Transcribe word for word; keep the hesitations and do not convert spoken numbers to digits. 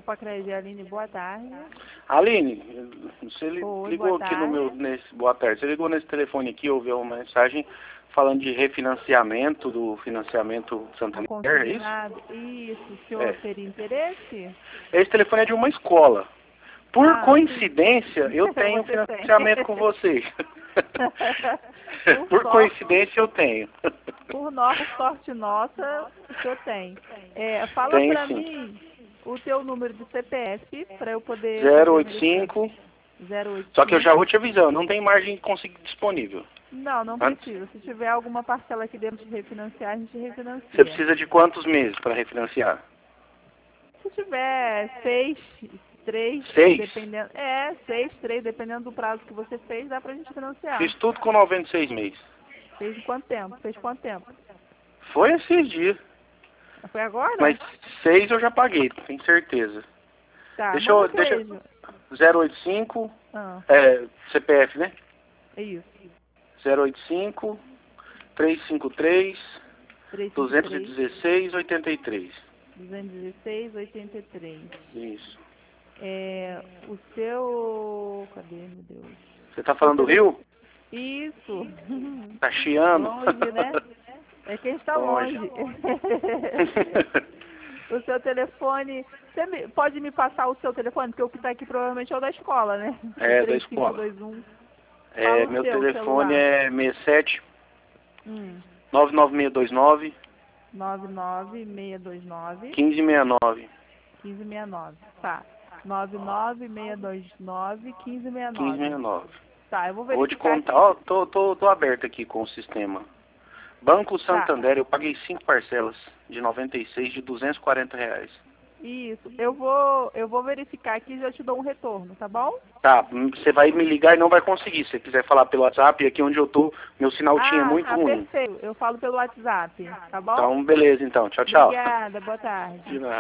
Pacredi, Aline, boa tarde. Aline, você li- Oi, ligou boa aqui no tarde. meu, nesse, boa tarde, você ligou nesse telefone aqui, ouviu uma mensagem falando de refinanciamento do financiamento Santander, é isso? Consignado. Isso, o senhor É. teria interesse? Esse telefone é de uma escola. Por Ah, coincidência, sim. eu tenho Você tem. financiamento com vocês. Por Por sorte, coincidência, eu tenho. por, no, por sorte nossa, o senhor tem. É, fala Tenho pra sim. mim o teu número de C P F para eu poder zero fazer a oito verificação. cinco, zero oito só que eu já cinco. vou te avisando, não tem margem de conseguir disponível. Não, não Antes, precisa. Se tiver alguma parcela aqui dentro de refinanciar, a gente você refinancia. precisa de quantos meses para refinanciar? Se tiver seis, três, Seis? dependendo. É, seis, três, dependendo do prazo que você fez, dá pra gente financiar. Fiz tudo com noventa e seis meses. Fez em quanto tempo? Fez quanto tempo? Foi esses dias. Foi agora? Mas seis eu já paguei, tenho certeza. Tá, Deixa manda eu. Deixa, beijo. zero oito cinco, Ah, é, C P F, né? é isso. zero oito cinco, trezentos e cinquenta e três, três cinco duzentos e três, dezesseis, oitenta e três. duzentos e dezesseis, oitenta e três. Isso. É, o seu... Cadê, meu Deus? Você tá Seu falando do tele... Rio? Isso. Tá chiando? Longe, né? É quem está Longe. longe. O seu telefone... Você me- pode me passar o seu telefone? Porque o que está aqui provavelmente é o da escola, né? É, da três cinco escola. dois um. Fala É, o meu seu telefone celular. é seis sete, Hum. nove nove seis dois nove, nove nove seis dois nove, um cinco seis nove. um cinco seis nove. Tá. nove nove seis dois nove, um cinco seis um cinco nove. seis nove. Tá, eu vou Vou te verificar contar, aqui. ó, tô, tô, tô aberto aqui com o sistema. Banco Tá. Santander, eu paguei cinco parcelas de noventa e seis de duzentos e quarenta reais. Isso. Eu vou, eu vou verificar aqui e já te dou um retorno, tá bom? Tá, você vai me ligar e não vai conseguir. Se você quiser falar pelo WhatsApp, aqui onde eu tô, meu sinal tinha Ah, muito tá ruim. perfeito. Eu falo pelo WhatsApp, tá bom? Então, beleza então. Tchau, tchau. Obrigada, boa tarde. De nada.